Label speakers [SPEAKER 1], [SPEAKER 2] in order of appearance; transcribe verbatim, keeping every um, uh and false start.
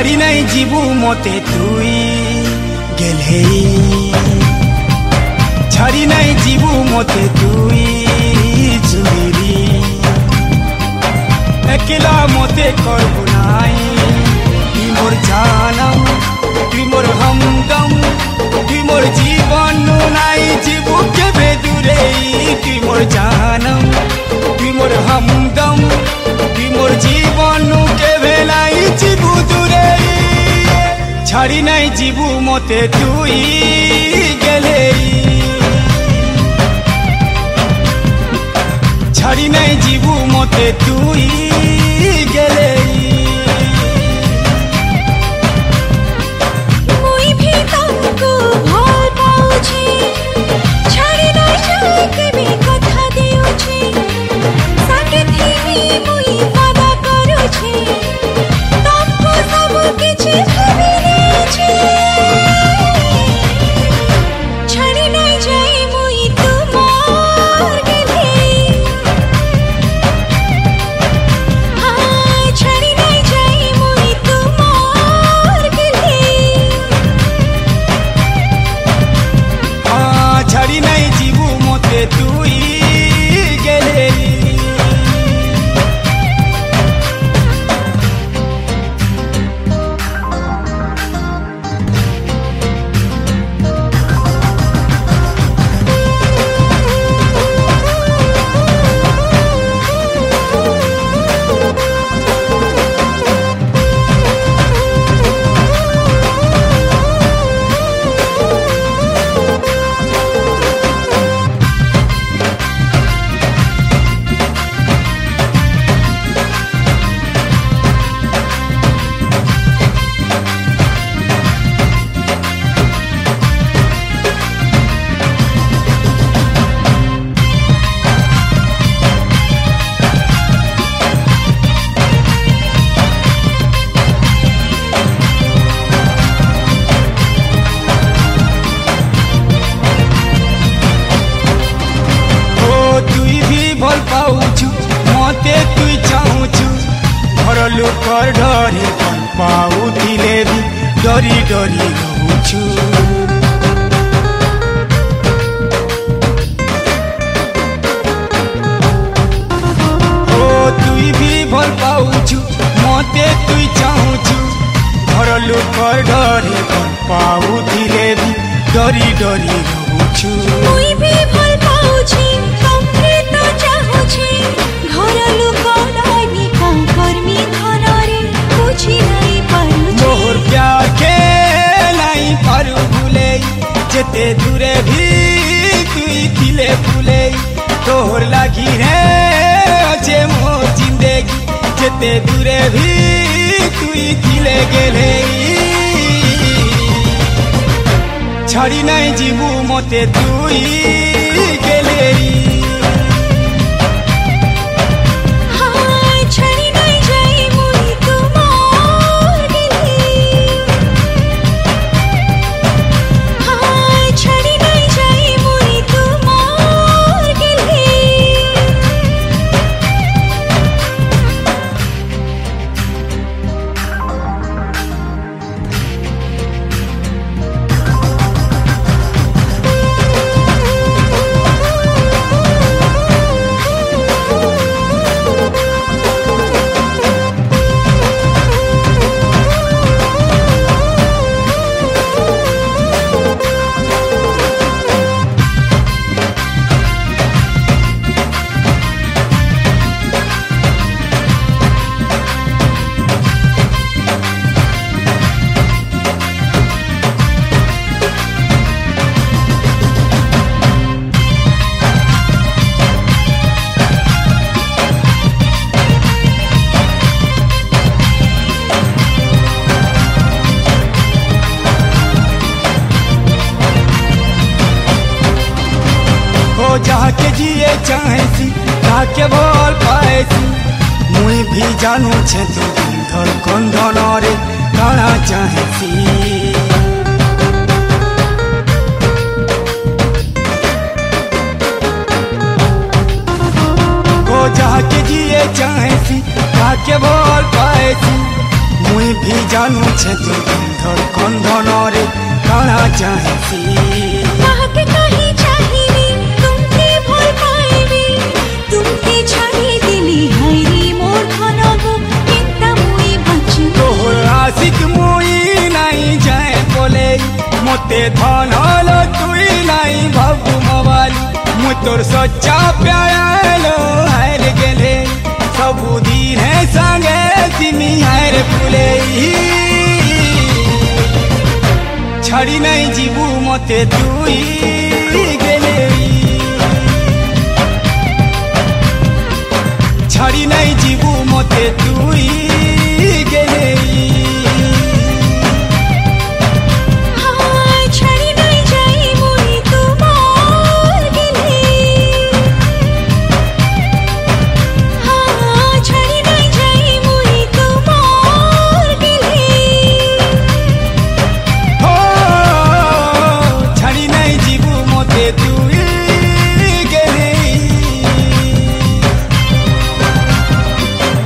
[SPEAKER 1] छाड़ी नहीं जीवू मते तुई गेले छाड़ी नहीं जीवू मते तुई जुरी एकला मते करबो नाई तुई मोर जानम तुई मोर हमदम तुई मोर जीवन नाई जीवू के बेदुरे तुई मोर जानम तुई मोर हमदम तुई मोर जीवन के बेलाई जीवू दुरे छाड़ी नहीं जीवू मते तुई गेले छाड़ी नहीं जीवू मते तुई गेले
[SPEAKER 2] मुई भी तुमको भल पाउछि छाड़ी नहीं जाय केबे कथा देउछि साथे थी मुई वादा करूछि तुमको सब किछि भाबी लेछि छाड़ी नहीं जाय मुई तुमार गेले हां छाड़ी नहीं जाय मुई तुमार गेले
[SPEAKER 1] हाँ छाड़ी नहीं जीवू मते तुई गेले भल पाउछु मते तुई चाहुछु घर लोकर डरे भल पाउथिले भी डरी डरी रहूछु ओ तुई भी भल पाउछु मते तुई चाहुछु घर लोकर डरे भल पाउथिले भी डरी डरी रहूछु
[SPEAKER 2] मुई भी भल पाउछि तुमके तो चाहुछि घर लोक लाइनी का कर्मी धनरे बुझी नहीं पारुछि
[SPEAKER 1] मोर प्यार के नहीं पारु भूले जेते दूरे भी तुई खिले फूले तोहर लागी रे अजे मोर जिंदगी जेते दूरे भी तुई खिले गेले छाड़ी नहीं जीवू मते तुई गेले
[SPEAKER 2] हां छाड़ी नहीं जाय मुई तुमार गेले हां छाड़ी नहीं जाय मुई तुमार गेले
[SPEAKER 1] जाके जिए चाहेसी जाके भल पाएसी मुई भी जानू छे तू धर कंधन रे काना चाहेसी को जाके जिए चाहेसी जाके भल पाएसी मुई भी जानू छे तू धड़कन धनरे काना चाहसी
[SPEAKER 2] काहके कहीं चाहिए तुमके भूल पाएबी तुमके छाड़ी दिली हायरी मोर धनगो किंता मुई बचू
[SPEAKER 1] तोहर आशिक मुई नहीं जाए बोले मोते धनलो तुई नहीं भाबू मवाली मु तोर सच्चा प्यालो हार गेले सबुदिन है संगे तिमी हार फुले छाड़ी नहीं जीवू मते तुई गेले छाड़ी नहीं जीवू मते तुई